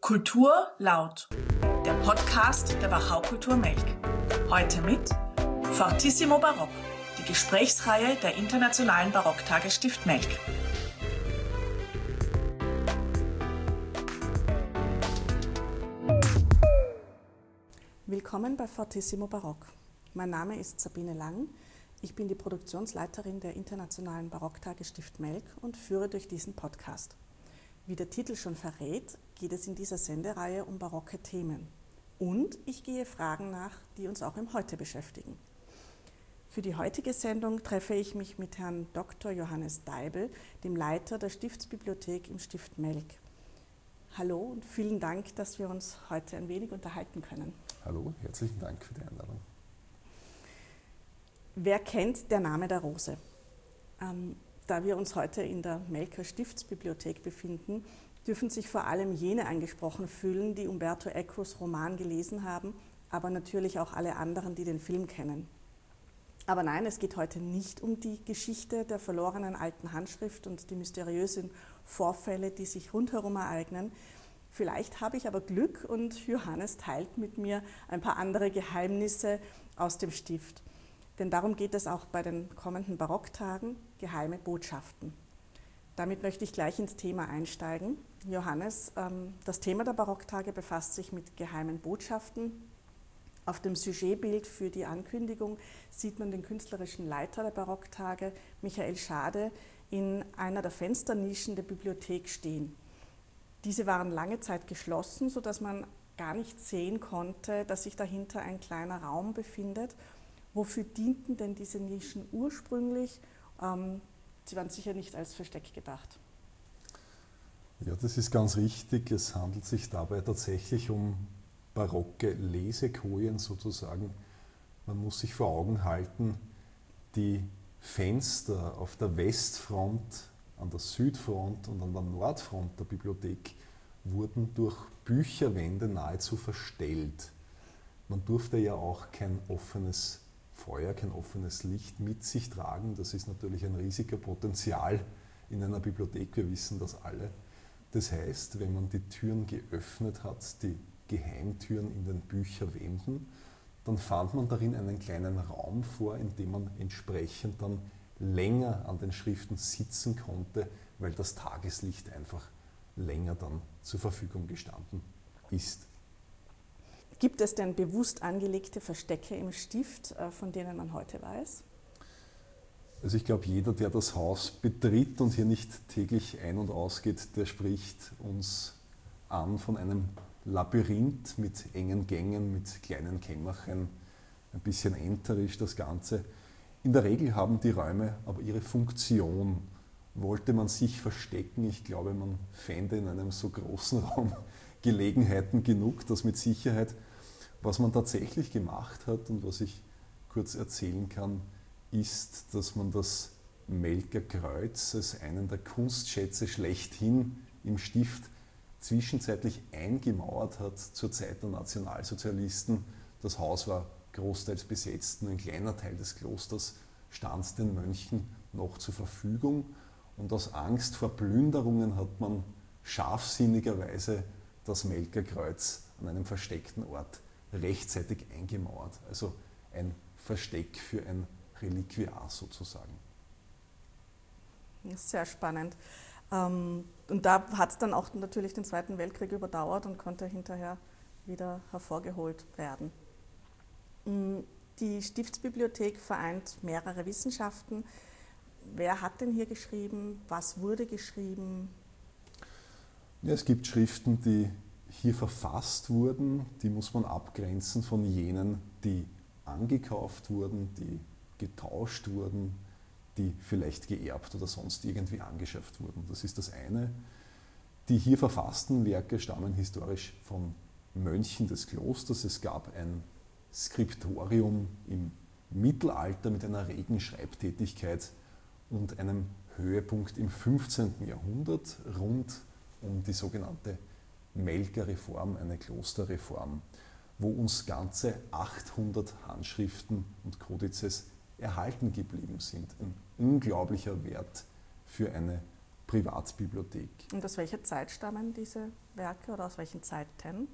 Kultur laut, der Podcast der Wachau-Kultur Melk. Heute mit Fortissimo Barock, die Gesprächsreihe der Internationalen Barocktage Stift Melk. Willkommen bei Fortissimo Barock. Mein Name ist Sabine Lang. Ich bin die Produktionsleiterin der Internationalen Barocktage Stift Melk und führe durch diesen Podcast. Wie der Titel schon verrät, geht es in dieser Sendereihe um barocke Themen. Und ich gehe Fragen nach, die uns auch im Heute beschäftigen. Für die heutige Sendung treffe ich mich mit Herrn Dr. Johannes Deibel, dem Leiter der Stiftsbibliothek im Stift Melk. Hallo und vielen Dank, dass wir uns heute ein wenig unterhalten können. Hallo, herzlichen Dank für die Einladung. Wer kennt der Name der Rose? Da wir uns heute in der Melker Stiftsbibliothek befinden, dürfen sich vor allem jene angesprochen fühlen, die Umberto Ecos Roman gelesen haben, aber natürlich auch alle anderen, die den Film kennen. Aber nein, es geht heute nicht um die Geschichte der verlorenen alten Handschrift und die mysteriösen Vorfälle, die sich rundherum ereignen. Vielleicht habe ich aber Glück und Johannes teilt mit mir ein paar andere Geheimnisse aus dem Stift. Denn darum geht es auch bei den kommenden Barocktagen, geheime Botschaften. Damit möchte ich gleich ins Thema einsteigen. Johannes, das Thema der Barocktage befasst sich mit geheimen Botschaften. Auf dem Sujetbild für die Ankündigung sieht man den künstlerischen Leiter der Barocktage, Michael Schade, in einer der Fensternischen der Bibliothek stehen. Diese waren lange Zeit geschlossen, sodass man gar nicht sehen konnte, dass sich dahinter ein kleiner Raum befindet. Wofür dienten denn diese Nischen ursprünglich? Sie waren sicher nicht als Versteck gedacht. Ja, das ist ganz richtig. Es handelt sich dabei tatsächlich um barocke Lesekojen sozusagen. Man muss sich vor Augen halten, die Fenster auf der Westfront, an der Südfront und an der Nordfront der Bibliothek wurden durch Bücherwände nahezu verstellt. Man durfte ja auch kein offenes Feuer, kein offenes Licht mit sich tragen. Das ist natürlich ein riesiger Potenzial in einer Bibliothek. Wir wissen das alle. Das heißt, wenn man die Türen geöffnet hat, die Geheimtüren in den Bücherwänden, dann fand man darin einen kleinen Raum vor, in dem man entsprechend dann länger an den Schriften sitzen konnte, weil das Tageslicht einfach länger dann zur Verfügung gestanden ist. Gibt es denn bewusst angelegte Verstecke im Stift, von denen man heute weiß? Also ich glaube, jeder, der das Haus betritt und hier nicht täglich ein- und ausgeht, der spricht uns an von einem Labyrinth mit engen Gängen, mit kleinen Kämmerchen, ein bisschen enterisch das Ganze. In der Regel haben die Räume aber ihre Funktion. Wollte man sich verstecken, ich glaube, man fände in einem so großen Raum Gelegenheiten genug, das mit Sicherheit. Was man tatsächlich gemacht hat und was ich kurz erzählen kann, ist, dass man das Melker Kreuz als einen der Kunstschätze schlechthin im Stift zwischenzeitlich eingemauert hat zur Zeit der Nationalsozialisten. Das Haus war großteils besetzt, nur ein kleiner Teil des Klosters stand den Mönchen noch zur Verfügung. Und aus Angst vor Plünderungen hat man scharfsinnigerweise das Melker Kreuz an einem versteckten Ort rechtzeitig eingemauert. Also ein Versteck für ein Reliquiar sozusagen. Sehr spannend. Und da hat es dann auch natürlich den Zweiten Weltkrieg überdauert und konnte hinterher wieder hervorgeholt werden. Die Stiftsbibliothek vereint mehrere Wissenschaften. Wer hat denn hier geschrieben? Was wurde geschrieben? Ja, es gibt Schriften, die hier verfasst wurden, die muss man abgrenzen von jenen, die angekauft wurden, die getauscht wurden, die vielleicht geerbt oder sonst irgendwie angeschafft wurden. Das ist das eine. Die hier verfassten Werke stammen historisch von Mönchen des Klosters. Es gab ein Skriptorium im Mittelalter mit einer regen Schreibtätigkeit und einem Höhepunkt im 15. Jahrhundert rund um die sogenannte Melker Reform, eine Klosterreform, wo uns ganze 800 Handschriften und Kodizes erhalten geblieben sind. Ein unglaublicher Wert für eine Privatbibliothek. Und aus welcher Zeit stammen diese Werke oder aus welchen Zeiten?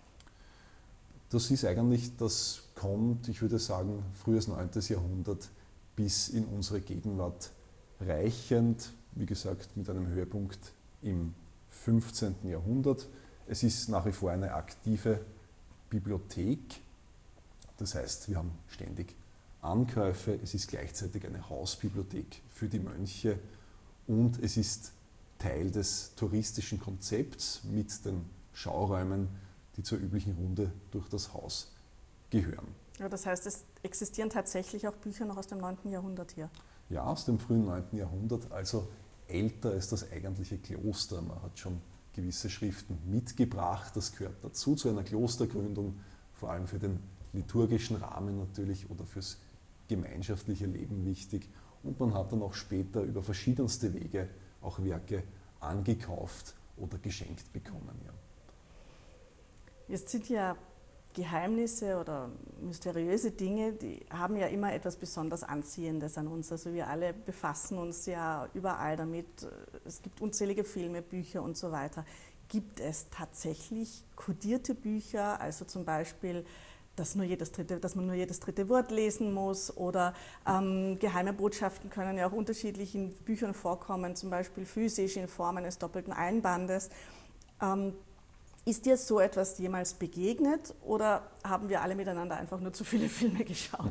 Das ist eigentlich, das kommt, ich würde sagen, frühes 9. Jahrhundert bis in unsere Gegenwart reichend, wie gesagt, mit einem Höhepunkt im 15. Jahrhundert. Es ist nach wie vor eine aktive Bibliothek, das heißt, wir haben ständig Ankäufe, es ist gleichzeitig eine Hausbibliothek für die Mönche und es ist Teil des touristischen Konzepts mit den Schauräumen, die zur üblichen Runde durch das Haus gehören. Ja, das heißt, es existieren tatsächlich auch Bücher noch aus dem 9. Jahrhundert hier? Ja, aus dem frühen 9. Jahrhundert, also älter als das eigentliche Kloster. Man hat schon gewisse Schriften mitgebracht, das gehört dazu, zu einer Klostergründung, vor allem für den liturgischen Rahmen natürlich oder fürs gemeinschaftliche Leben wichtig. Und man hat dann auch später über verschiedenste Wege auch Werke angekauft oder geschenkt bekommen. Ja. Jetzt sind ja Geheimnisse oder mysteriöse Dinge, die haben ja immer etwas besonders Anziehendes an uns. Also wir alle befassen uns ja überall damit. Es gibt unzählige Filme, Bücher und so weiter. Gibt es tatsächlich kodierte Bücher, also zum Beispiel, dass man nur jedes dritte Wort lesen muss oder geheime Botschaften können ja auch unterschiedlich in Büchern vorkommen, zum Beispiel physisch in Form eines doppelten Einbandes. Ist dir so etwas jemals begegnet oder haben wir alle miteinander einfach nur zu viele Filme geschaut?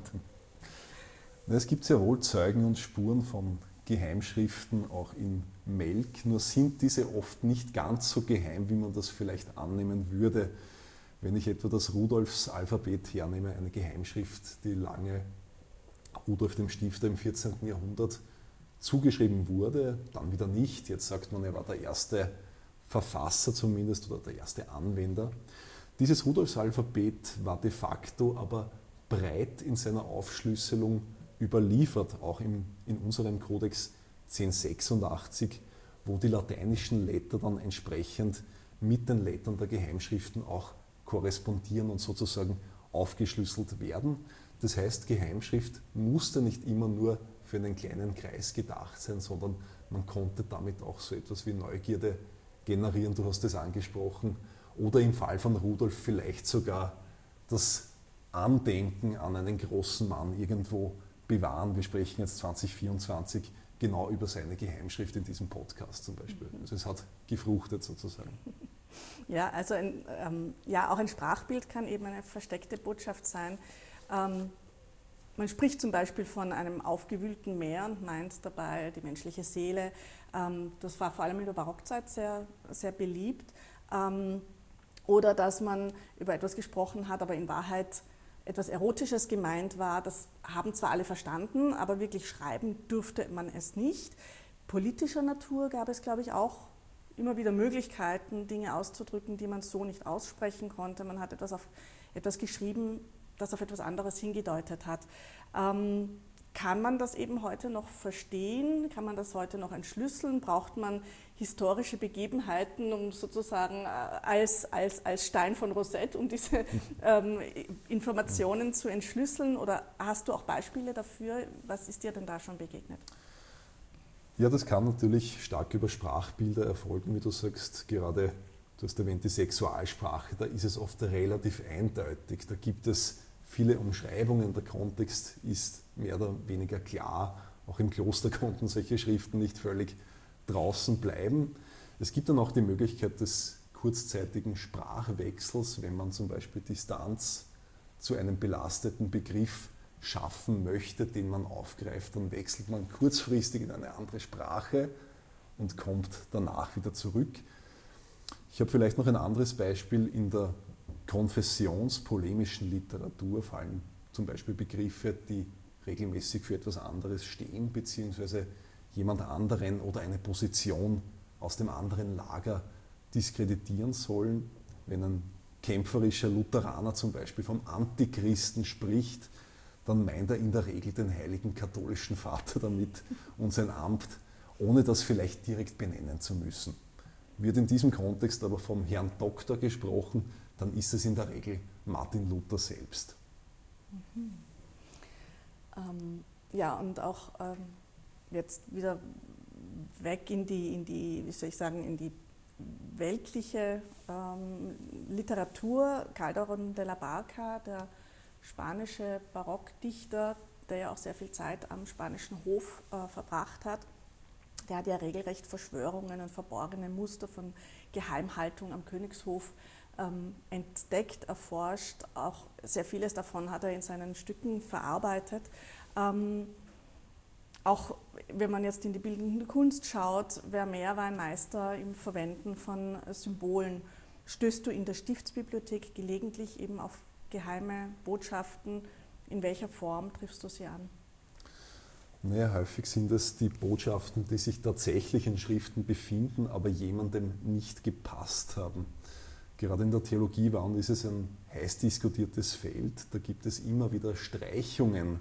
Es gibt sehr wohl Zeugen und Spuren von Geheimschriften auch in Melk, nur sind diese oft nicht ganz so geheim, wie man das vielleicht annehmen würde. Wenn ich etwa das Rudolfsalphabet hernehme, eine Geheimschrift, die lange Rudolf dem Stifter im 14. Jahrhundert zugeschrieben wurde, dann wieder nicht. Jetzt sagt man, er war der erste Verfasser zumindest oder der erste Anwender. Dieses Rudolfsalphabet war de facto aber breit in seiner Aufschlüsselung überliefert, auch in unserem Kodex 1086, wo die lateinischen Letter dann entsprechend mit den Lettern der Geheimschriften auch korrespondieren und sozusagen aufgeschlüsselt werden. Das heißt, Geheimschrift musste nicht immer nur für einen kleinen Kreis gedacht sein, sondern man konnte damit auch so etwas wie Neugierde generieren, du hast es angesprochen, oder im Fall von Rudolf vielleicht sogar das Andenken an einen großen Mann irgendwo bewahren. Wir sprechen jetzt 2024 genau über seine Geheimschrift in diesem Podcast zum Beispiel. Also es hat gefruchtet sozusagen. Ja, also auch ein Sprachbild kann eben eine versteckte Botschaft sein. Man spricht zum Beispiel von einem aufgewühlten Meer und meint dabei die menschliche Seele. Das war vor allem in der Barockzeit sehr, sehr beliebt. Oder dass man über etwas gesprochen hat, aber in Wahrheit etwas Erotisches gemeint war. Das haben zwar alle verstanden, aber wirklich schreiben durfte man es nicht. Politischer Natur gab es, glaube ich, auch immer wieder Möglichkeiten, Dinge auszudrücken, die man so nicht aussprechen konnte. Man hat etwas geschrieben, das auf etwas anderes hingedeutet hat. Kann man das eben heute noch verstehen? Kann man das heute noch entschlüsseln? Braucht man historische Begebenheiten, um sozusagen als Stein von Rosette, um diese Informationen zu entschlüsseln? Oder hast du auch Beispiele dafür? Was ist dir denn da schon begegnet? Ja, das kann natürlich stark über Sprachbilder erfolgen, wie du sagst. Gerade, du hast erwähnt, die Sexualsprache, da ist es oft relativ eindeutig. Da gibt es viele Umschreibungen, der Kontext ist mehr oder weniger klar. Auch im Kloster konnten solche Schriften nicht völlig draußen bleiben. Es gibt dann auch die Möglichkeit des kurzzeitigen Sprachwechsels, wenn man zum Beispiel Distanz zu einem belasteten Begriff schaffen möchte, den man aufgreift, dann wechselt man kurzfristig in eine andere Sprache und kommt danach wieder zurück. Ich habe vielleicht noch ein anderes Beispiel in der konfessionspolemischen Literatur, vor allem zum Beispiel Begriffe, die regelmäßig für etwas anderes stehen, beziehungsweise jemand anderen oder eine Position aus dem anderen Lager diskreditieren sollen. Wenn ein kämpferischer Lutheraner zum Beispiel vom Antichristen spricht, dann meint er in der Regel den heiligen katholischen Vater damit und sein Amt, ohne das vielleicht direkt benennen zu müssen. Wird in diesem Kontext aber vom Herrn Doktor gesprochen, dann ist es in der Regel Martin Luther selbst. Ja, und auch jetzt wieder weg in die, wie soll ich sagen, in die weltliche Literatur. Calderón de la Barca, der spanische Barockdichter, der ja auch sehr viel Zeit am spanischen Hof verbracht hat, der hat ja regelrecht Verschwörungen und verborgene Muster von Geheimhaltung am Königshof entdeckt, erforscht. Auch sehr vieles davon hat er in seinen Stücken verarbeitet. Auch wenn man jetzt in die bildende Kunst schaut, Vermeer war ein Meister im Verwenden von Symbolen. Stößt du in der Stiftsbibliothek gelegentlich eben auf geheime Botschaften? In welcher Form triffst du sie an? Naja, häufig sind es die Botschaften, die sich tatsächlich in Schriften befinden, aber jemandem nicht gepasst haben. Gerade in der Theologie war und ist es ein heiß diskutiertes Feld. Da gibt es immer wieder Streichungen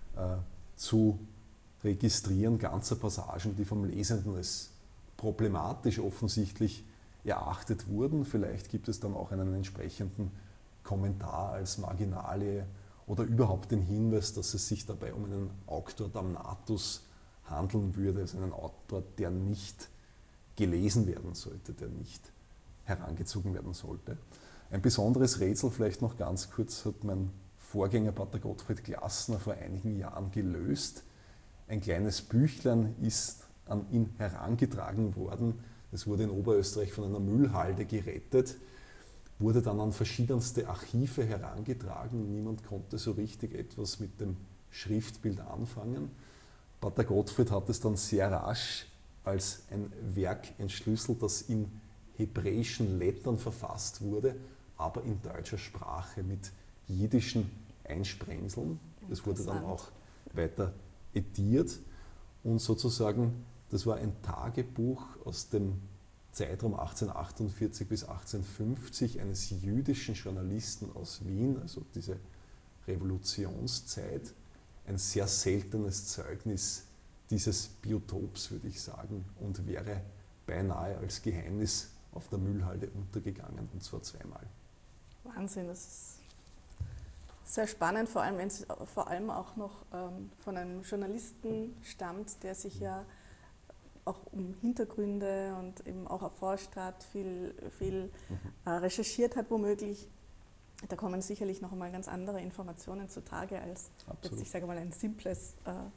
zu registrieren, ganze Passagen, die vom Lesenden als problematisch offensichtlich erachtet wurden. Vielleicht gibt es dann auch einen entsprechenden Kommentar als Marginalie oder überhaupt den Hinweis, dass es sich dabei um einen Auctor damnatus handeln würde, also einen Autor, der nicht gelesen werden sollte, der nicht herangezogen werden sollte. Ein besonderes Rätsel, vielleicht noch ganz kurz, hat mein Vorgänger Pater Gottfried Glassner vor einigen Jahren gelöst. Ein kleines Büchlein ist an ihn herangetragen worden. Es wurde in Oberösterreich von einer Müllhalde gerettet, wurde dann an verschiedenste Archive herangetragen. Niemand konnte so richtig etwas mit dem Schriftbild anfangen. Pater Gottfried hat es dann sehr rasch als ein Werk entschlüsselt, das in hebräischen Lettern verfasst wurde, aber in deutscher Sprache mit jiddischen Einsprengseln. Das wurde dann auch weiter ediert und sozusagen, das war ein Tagebuch aus dem Zeitraum 1848 bis 1850 eines jüdischen Journalisten aus Wien, also diese Revolutionszeit, ein sehr seltenes Zeugnis dieses Biotops, würde ich sagen, und wäre beinahe als Geheimnis auf der Müllhalde untergegangen, und zwar zweimal. Wahnsinn, das ist sehr spannend, vor allem wenn es vor allem auch noch von einem Journalisten stammt, der sich ja auch um Hintergründe und eben auch erforscht hat, viel recherchiert hat womöglich. Da kommen sicherlich noch einmal ganz andere Informationen zutage als jetzt, ich sage mal, ein simples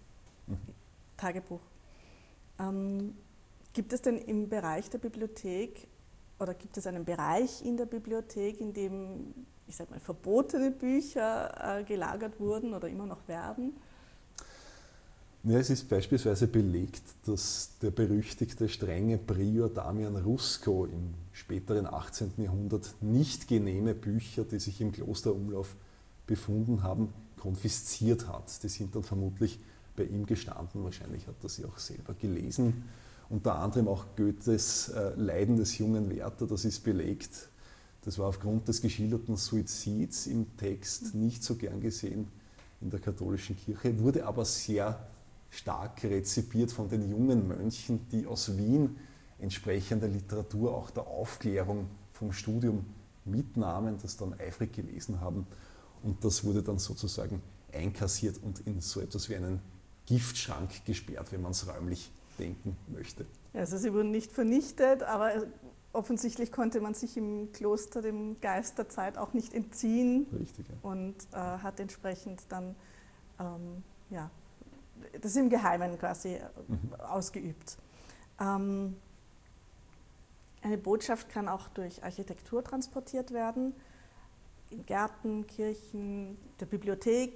Tagebuch. Gibt es denn im Bereich der Bibliothek oder gibt es einen Bereich in der Bibliothek, in dem, ich sage mal, verbotene Bücher gelagert wurden oder immer noch werden? Ja, es ist beispielsweise belegt, dass der berüchtigte strenge Prior Damian Rusko im späteren 18. Jahrhundert nicht genehme Bücher, die sich im Klosterumlauf befunden haben, konfisziert hat. Die sind dann vermutlich bei ihm gestanden. Wahrscheinlich hat er sie auch selber gelesen. Unter anderem auch Goethes Leiden des jungen Werther, das ist belegt. Das war aufgrund des geschilderten Suizids im Text nicht so gern gesehen in der katholischen Kirche, wurde aber sehr stark rezipiert von den jungen Mönchen, die aus Wien entsprechende Literatur auch der Aufklärung vom Studium mitnahmen, das dann eifrig gelesen haben. Und das wurde dann sozusagen einkassiert und in so etwas wie einen Giftschrank gesperrt, wenn man es räumlich denken möchte. Also sie wurden nicht vernichtet, aber offensichtlich konnte man sich im Kloster dem Geist der Zeit auch nicht entziehen. Richtig, ja. Und hat entsprechend dann das im Geheimen quasi ausgeübt. Eine Botschaft kann auch durch Architektur transportiert werden, in Gärten, Kirchen, der Bibliothek.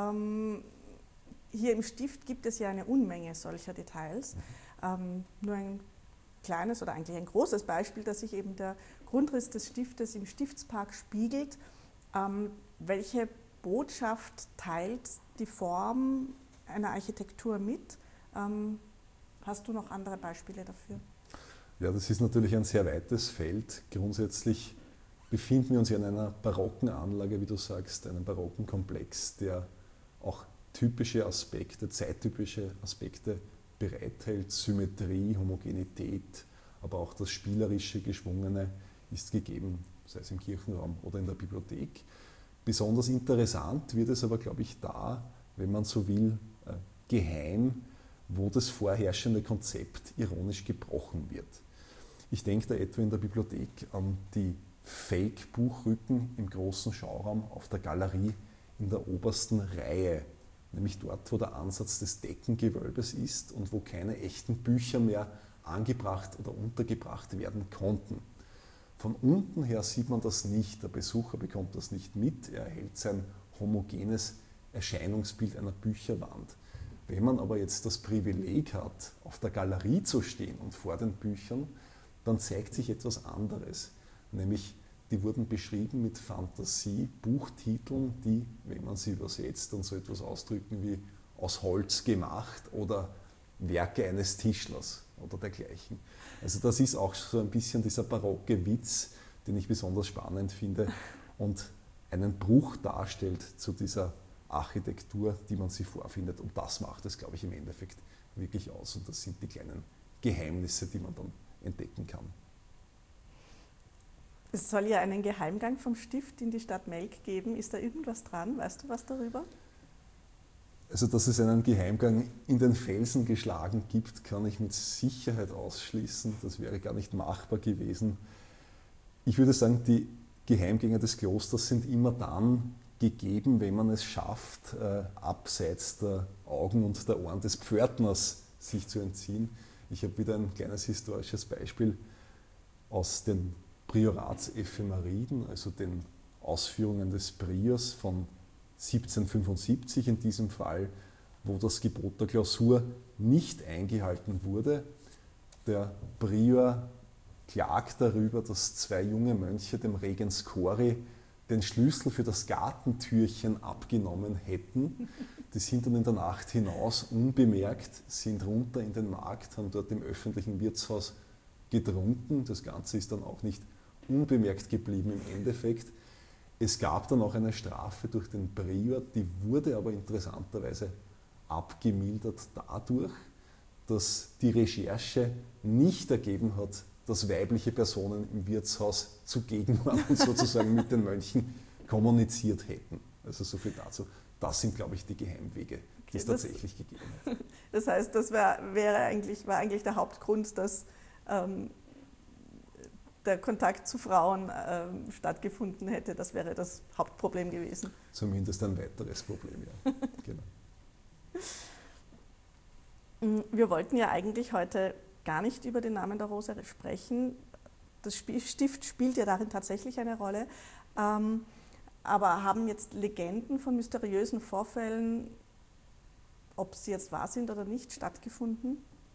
Hier im Stift gibt es ja eine Unmenge solcher Details. Nur ein kleines oder eigentlich ein großes Beispiel, dass sich eben der Grundriss des Stiftes im Stiftspark spiegelt. Welche Botschaft teilt die Form einer Architektur mit? Hast du noch andere Beispiele dafür? Ja, das ist natürlich ein sehr weites Feld. Grundsätzlich befinden wir uns ja in einer barocken Anlage, wie du sagst, einem barocken Komplex, der auch typische Aspekte, zeittypische Aspekte bereithält. Symmetrie, Homogenität, aber auch das spielerische, geschwungene ist gegeben, sei es im Kirchenraum oder in der Bibliothek. Besonders interessant wird es aber, glaube ich, da, wenn man so will, geheim, wo das vorherrschende Konzept ironisch gebrochen wird. Ich denke da etwa in der Bibliothek an die Fake-Buchrücken im großen Schauraum auf der Galerie in der obersten Reihe, nämlich dort, wo der Ansatz des Deckengewölbes ist und wo keine echten Bücher mehr angebracht oder untergebracht werden konnten. Von unten her sieht man das nicht, der Besucher bekommt das nicht mit, er erhält sein homogenes Erscheinungsbild einer Bücherwand. Wenn man aber jetzt das Privileg hat, auf der Galerie zu stehen und vor den Büchern, dann zeigt sich etwas anderes, nämlich die wurden beschrieben mit Fantasie-Buchtiteln, die, wenn man sie übersetzt, dann so etwas ausdrücken wie aus Holz gemacht oder Werke eines Tischlers oder dergleichen. Also das ist auch so ein bisschen dieser barocke Witz, den ich besonders spannend finde und einen Bruch darstellt zu dieser Architektur, die man sich vorfindet. Und das macht es, glaube ich, im Endeffekt wirklich aus. Und das sind die kleinen Geheimnisse, die man dann entdecken kann. Es soll ja einen Geheimgang vom Stift in die Stadt Melk geben. Ist da irgendwas dran? Weißt du was darüber? Also, dass es einen Geheimgang in den Felsen geschlagen gibt, kann ich mit Sicherheit ausschließen. Das wäre gar nicht machbar gewesen. Ich würde sagen, die Geheimgänge des Klosters sind immer dann gegeben, wenn man es schafft, abseits der Augen und der Ohren des Pförtners sich zu entziehen. Ich habe wieder ein kleines historisches Beispiel aus den Prioratsephemeriden, also den Ausführungen des Priors von 1775 in diesem Fall, wo das Gebot der Klausur nicht eingehalten wurde. Der Prior klagt darüber, dass zwei junge Mönche dem Regens Cori den Schlüssel für das Gartentürchen abgenommen hätten. Die sind dann in der Nacht hinaus unbemerkt, sind runter in den Markt, haben dort im öffentlichen Wirtshaus getrunken. Das Ganze ist dann auch nicht unbemerkt geblieben im Endeffekt. Es gab dann auch eine Strafe durch den Prior, die wurde aber interessanterweise abgemildert dadurch, dass die Recherche nicht ergeben hat, dass weibliche Personen im Wirtshaus zugegen waren und sozusagen mit den Mönchen kommuniziert hätten. Also so viel dazu. Das sind, glaube ich, die Geheimwege, die es tatsächlich gegeben hat. Das heißt, das war eigentlich der Hauptgrund, dass der Kontakt zu Frauen stattgefunden hätte. Das wäre das Hauptproblem gewesen. Zumindest ein weiteres Problem, ja. Genau. Wir wollten ja eigentlich heute gar nicht über den Namen der Rose sprechen. Das Stift spielt ja darin tatsächlich eine Rolle. Aber haben jetzt Legenden von mysteriösen Vorfällen, ob sie jetzt wahr sind oder nicht, stattgefunden?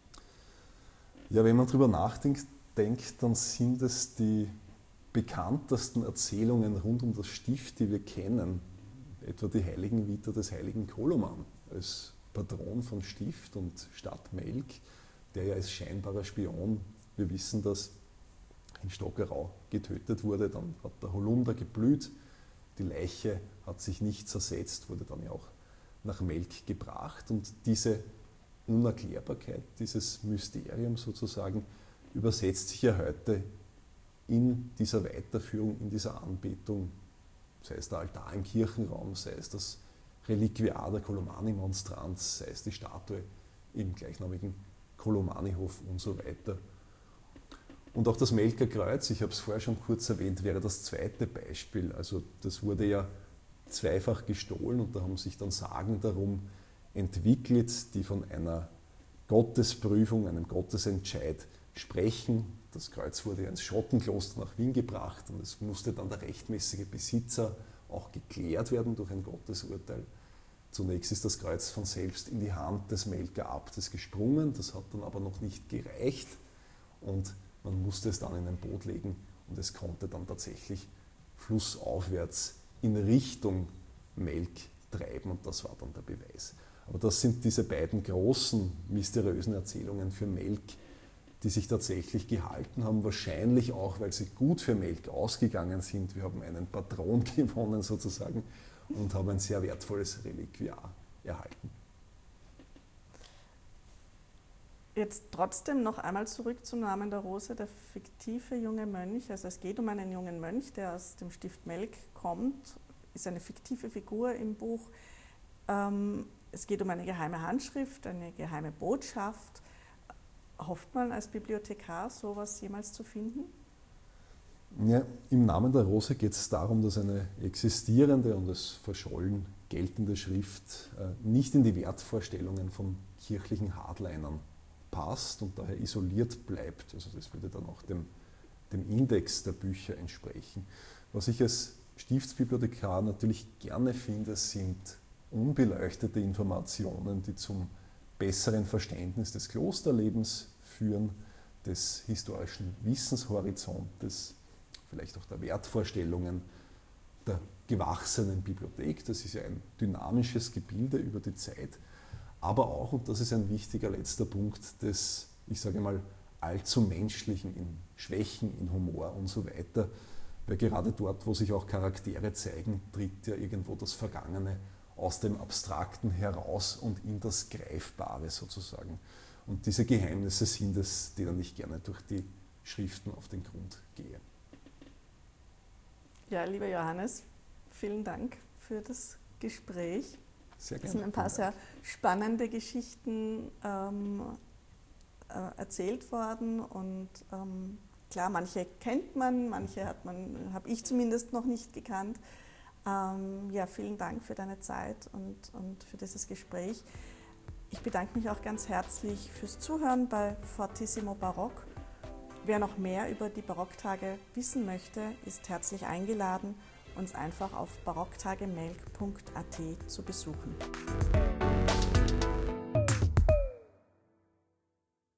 Ja, wenn man darüber nachdenkt, dann sind es die bekanntesten Erzählungen rund um das Stift, die wir kennen. Etwa die Heiligenvita des heiligen Koloman als Patron von Stift und Stadt Melk, der ja als scheinbarer Spion, wir wissen das, in Stockerau getötet wurde. Dann hat der Holunder geblüht, die Leiche hat sich nicht zersetzt, wurde dann ja auch nach Melk gebracht. Und diese Unerklärbarkeit, dieses Mysterium sozusagen, übersetzt sich ja heute in dieser Weiterführung, in dieser Anbetung, sei es der Altar im Kirchenraum, sei es das Reliquiar der Kolomani-Monstranz, sei es die Statue im gleichnamigen Kolomani-Hof und so weiter. Und auch das Melker Kreuz, ich habe es vorher schon kurz erwähnt, wäre das zweite Beispiel. Also das wurde ja zweifach gestohlen und da haben sich dann Sagen darum entwickelt, die von einer Gottesprüfung, einem Gottesentscheid sprechen. Das Kreuz wurde ja ins Schottenkloster nach Wien gebracht und es musste dann der rechtmäßige Besitzer auch geklärt werden durch ein Gottesurteil. Zunächst ist das Kreuz von selbst in die Hand des Melker Abtes gesprungen, das hat dann aber noch nicht gereicht und man musste es dann in ein Boot legen und es konnte dann tatsächlich flussaufwärts in Richtung Melk treiben und das war dann der Beweis. Aber das sind diese beiden großen mysteriösen Erzählungen für Melk, die sich tatsächlich gehalten haben, wahrscheinlich auch, weil sie gut für Melk ausgegangen sind. Wir haben einen Patron gewonnen sozusagen und haben ein sehr wertvolles Reliquiar erhalten. Jetzt trotzdem noch einmal zurück zum Namen der Rose, der fiktive junge Mönch. Also es geht um einen jungen Mönch, der aus dem Stift Melk kommt, ist eine fiktive Figur im Buch. Es geht um eine geheime Handschrift, eine geheime Botschaft. Hofft man als Bibliothekar, sowas jemals zu finden? Ja, im Namen der Rose geht es darum, dass eine existierende und als verschollen geltende Schrift nicht in die Wertvorstellungen von kirchlichen Hardlinern passt und daher isoliert bleibt. Also das würde dann auch dem Index der Bücher entsprechen. Was ich als Stiftsbibliothekar natürlich gerne finde, sind unbeleuchtete Informationen, die zum besseren Verständnis des Klosterlebens führen, des historischen Wissenshorizontes, vielleicht auch der Wertvorstellungen der gewachsenen Bibliothek. Das ist ja ein dynamisches Gebilde über die Zeit, aber auch, und das ist ein wichtiger letzter Punkt, des, ich sage mal, allzu menschlichen in Schwächen, in Humor und so weiter, weil gerade dort, wo sich auch Charaktere zeigen, tritt ja irgendwo das Vergangene aus dem Abstrakten heraus und in das Greifbare sozusagen. Und diese Geheimnisse sind es, denen ich gerne durch die Schriften auf den Grund gehe. Ja, lieber Johannes, vielen Dank für das Gespräch. Sehr gerne. Es sind ein paar sehr spannende Geschichten erzählt worden und klar, manche kennt man, manche habe ich zumindest noch nicht gekannt. Ja, vielen Dank für deine Zeit und für dieses Gespräch. Ich bedanke mich auch ganz herzlich fürs Zuhören bei Fortissimo Barock. Wer noch mehr über die Barocktage wissen möchte, ist herzlich eingeladen, uns einfach auf barocktagemelk.at zu besuchen.